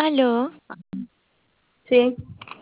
Aló. Sí.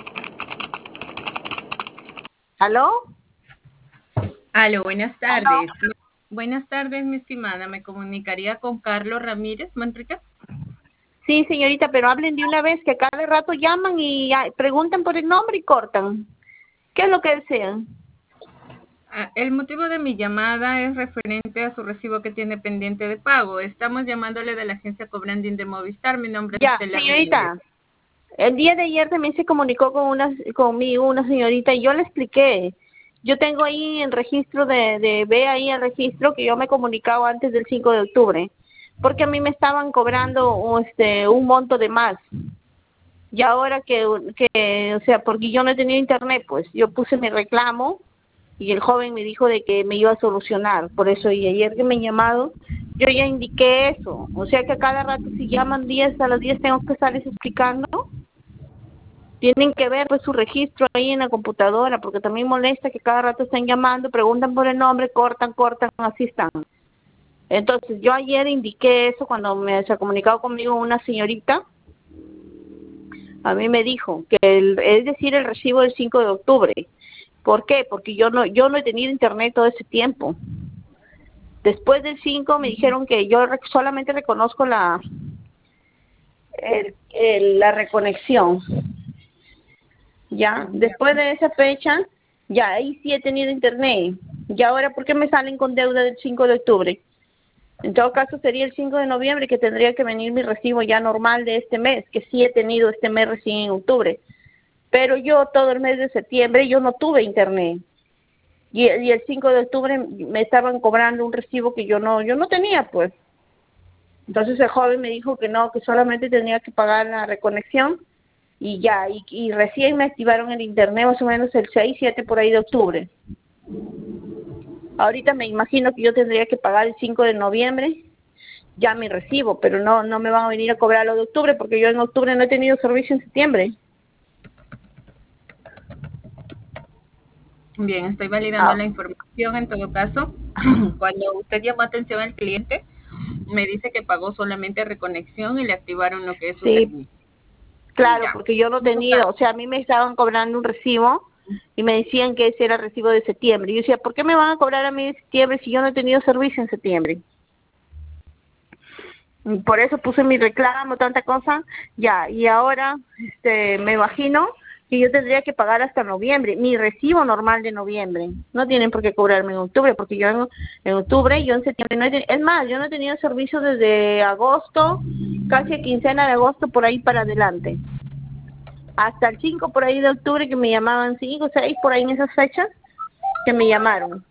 ¿Aló? Aló, buenas ¿Aló? tardes. Buenas tardes, mi estimada. ¿Me comunicaría con Carlos Ramírez Manrique? Sí, señorita, pero hablen de una vez que cada rato llaman y preguntan por el nombre y cortan. ¿Qué es lo que desean? El motivo de mi llamada es referente a su recibo que tiene pendiente de pago. Estamos llamándole de la agencia Cobranding de Movistar. Mi nombre es Ya, Estela Ramírez. señorita, el día de ayer también se comunicó conmigo una señorita y yo le expliqué. Yo tengo ahí el registro ve ahí el registro que yo me comunicaba antes del 5 de octubre, porque a mí me estaban cobrando un monto de más. Y ahora o sea, porque yo no he tenido internet, pues yo puse mi reclamo y el joven me dijo de que me iba a solucionar. Por eso, y ayer que me han llamado, yo ya indiqué eso. O sea que a cada rato si llaman 10 a las 10 tengo que estarles explicando. Tienen que ver pues su registro ahí en la computadora, porque también molesta que cada rato estén llamando, preguntan por el nombre, cortan, así están. Entonces yo ayer indiqué eso cuando se ha comunicado conmigo una señorita. A mí me dijo que es decir, el recibo del 5 de octubre. ¿Por qué? Porque yo no he tenido internet todo ese tiempo. Después del 5 me dijeron que yo solamente reconozco la reconexión. Ya, después de esa fecha, ya ahí sí he tenido internet. Y ahora, ¿por qué me salen con deuda del 5 de octubre? En todo caso, sería el 5 de noviembre que tendría que venir mi recibo ya normal de este mes, que sí he tenido este mes recién en octubre. Pero yo todo el mes de septiembre yo no tuve internet. Y el 5 de octubre me estaban cobrando un recibo que yo no tenía, pues. Entonces el joven me dijo que no, que solamente tenía que pagar la reconexión y ya, y recién me activaron el internet más o menos el 6 7 por ahí de octubre. Ahorita me imagino que yo tendría que pagar el 5 de noviembre ya mi recibo, pero no me van a venir a cobrar lo de octubre porque yo en octubre no he tenido servicio en septiembre. Bien, estoy validando la información. En todo caso, cuando usted llamó atención al cliente, me dice que pagó solamente reconexión y le activaron lo que es su Sí, servicio. claro, Ya. porque yo no tenía, o sea, a mí me estaban cobrando un recibo y me decían que ese era el recibo de septiembre. Y yo decía, ¿por qué me van a cobrar a mí de septiembre si yo no he tenido servicio en septiembre? Y por eso puse mi reclamo, tanta cosa, ya, y ahora me imagino que yo tendría que pagar hasta noviembre, mi recibo normal de noviembre. No tienen por qué cobrarme en octubre, porque yo en octubre, yo en septiembre no he tenido, es más, yo no he tenido servicio desde agosto, casi a quincena de agosto, por ahí para adelante. Hasta el 5 por ahí de octubre que me llamaban, 5 6 por ahí en esas fechas, que me llamaron.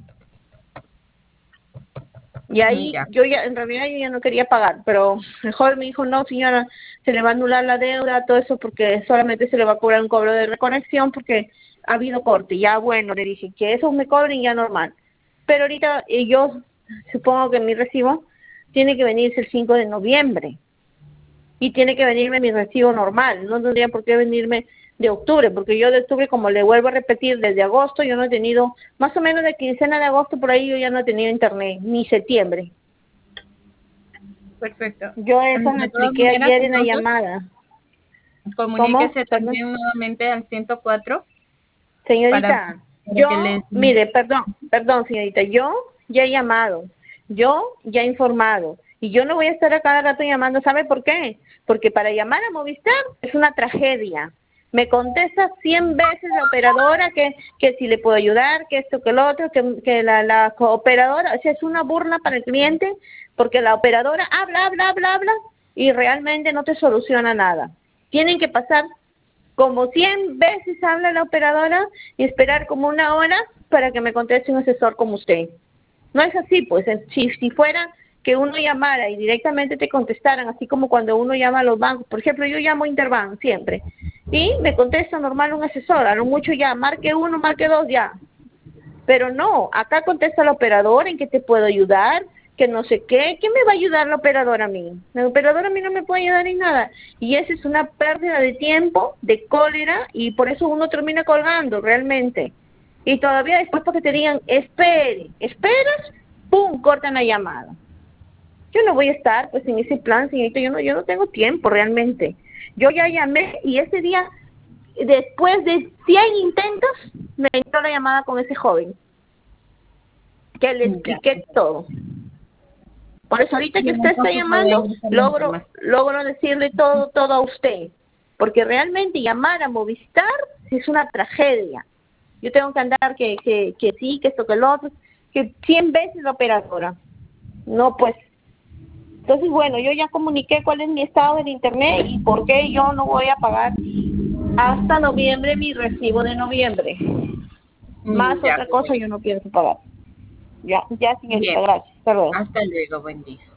Y ahí Ya. yo ya, en realidad yo ya no quería pagar, pero el joven me dijo, no señora, se le va a anular la deuda, todo eso, porque solamente se le va a cobrar un cobro de reconexión porque ha habido corte. Ya bueno, le dije que eso me cobren ya normal. Pero ahorita yo supongo que mi recibo tiene que venirse el 5 de noviembre y tiene que venirme mi recibo normal, no tendría por qué venirme de octubre, porque yo de octubre, como le vuelvo a repetir, desde agosto yo no he tenido, más o menos de quincena de agosto por ahí yo ya no he tenido internet, ni septiembre. Perfecto. Yo eso me De todas expliqué maneras, ayer en la entonces, llamada. ¿Cómo? comuníquese Perdón. también nuevamente al 104 para, Señorita, para que les... mire, perdón, señorita, yo ya he llamado, yo ya he informado, y yo no voy a estar a cada rato llamando, ¿sabe por qué? Porque para llamar a Movistar es una tragedia. Me contesta 100 veces la operadora que si le puedo ayudar, que esto, que lo otro, que la operadora, o sea, es una burla para el cliente, porque la operadora habla, y realmente no te soluciona nada. Tienen que pasar como 100 veces habla la operadora y esperar como una hora para que me conteste un asesor como usted. No es así, pues, si fuera que uno llamara y directamente te contestaran, así como cuando uno llama a los bancos, por ejemplo, yo llamo a Interbank siempre, y me contesta normal un asesor, a lo mucho ya, marque 1, marque 2 ya, pero no, acá contesta la operadora en qué te puedo ayudar, que no sé qué. ¿Qué me va a ayudar la operadora a mí? La operadora a mí no me puede ayudar en nada. Y esa es una pérdida de tiempo, de cólera, y por eso uno termina colgando realmente. Y todavía después porque te digan, espere, esperas, pum, cortan la llamada. Yo no voy a estar pues en ese plan, señorita, yo no tengo tiempo realmente. Yo ya llamé y ese día, después de 100 intentos, me entró la llamada con ese joven, que le expliqué todo. Por eso ahorita que usted está llamando, logro decirle todo a usted, porque realmente llamar a Movistar es una tragedia. Yo tengo que andar que sí, que esto, que lo otro, que 100 veces la operadora. No, pues. Entonces, bueno, yo ya comuniqué cuál es mi estado del internet y por qué yo no voy a pagar hasta noviembre mi recibo de noviembre. Más otra cosa yo no pienso pagar. Ya, señorita, bien. gracias. Hasta luego. Hasta luego, buen día.